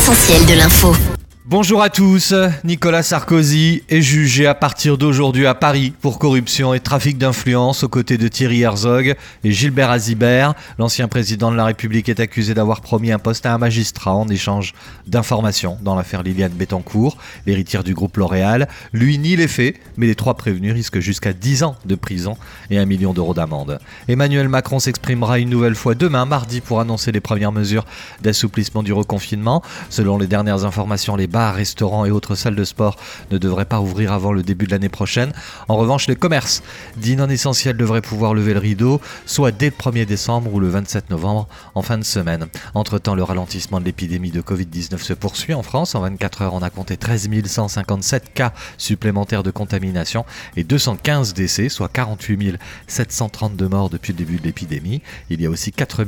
l'essentiel de l'info. Bonjour à tous, Nicolas Sarkozy est jugé à partir d'aujourd'hui à Paris pour corruption et trafic d'influence aux côtés de Thierry Herzog et Gilbert Azibert. L'ancien président de la République est accusé d'avoir promis un poste à un magistrat en échange d'informations dans l'affaire Liliane Bettencourt, l'héritière du groupe L'Oréal. Lui nie les faits, mais les 3 prévenus risquent jusqu'à 10 ans de prison et 1 million d'euros d'amende. Emmanuel Macron s'exprimera une nouvelle fois demain, mardi, pour annoncer les premières mesures d'assouplissement du reconfinement. Selon les dernières informations, les bars, restaurants et autres salles de sport ne devraient pas ouvrir avant le début de l'année prochaine. En revanche, les commerces dits non essentiels devraient pouvoir lever le rideau, soit dès le 1er décembre ou le 27 novembre en fin de semaine. Entre-temps, le ralentissement de l'épidémie de Covid-19 se poursuit en France. En 24 heures, on a compté 13 157 cas supplémentaires de contamination et 215 décès, soit 48 732 morts depuis le début de l'épidémie. Il y a aussi 4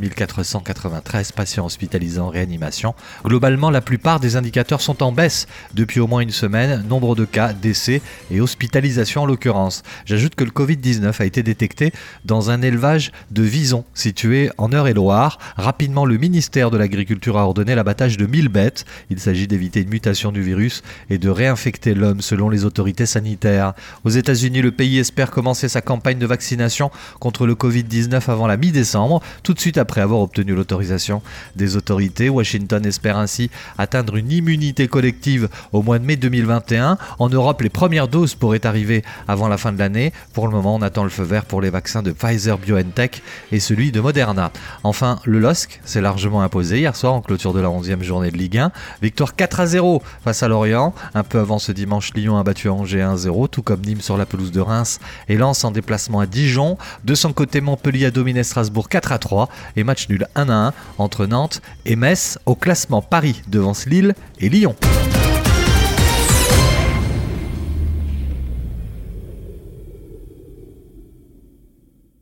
493 patients hospitalisés en réanimation. Globalement, la plupart des indicateurs sont en baisse depuis au moins une semaine, nombre de cas, décès et hospitalisations en l'occurrence. J'ajoute que le Covid-19 a été détecté dans un élevage de visons situé en Eure-et-Loire. Rapidement, le ministère de l'Agriculture a ordonné l'abattage de 1000 bêtes. Il s'agit d'éviter une mutation du virus et de réinfecter l'homme selon les autorités sanitaires. Aux États-Unis, le pays espère commencer sa campagne de vaccination contre le Covid-19 avant la mi-décembre, tout de suite après avoir obtenu l'autorisation des autorités. Washington espère ainsi atteindre une immunité collective au mois de mai 2021. En Europe, les premières doses pourraient arriver avant la fin de l'année. Pour le moment, on attend le feu vert pour les vaccins de Pfizer-BioNTech et celui de Moderna. Enfin, le LOSC s'est largement imposé hier soir en clôture de la 11e journée de Ligue 1. Victoire 4-0 face à Lorient. Un peu avant ce dimanche, Lyon a battu Angers 1-0, tout comme Nîmes sur la pelouse de Reims et Lens en déplacement à Dijon. De son côté, Montpellier a dominé Strasbourg 4-3 et match nul 1-1 entre Nantes et Metz. Au classement, Paris devance Lille et Lyon.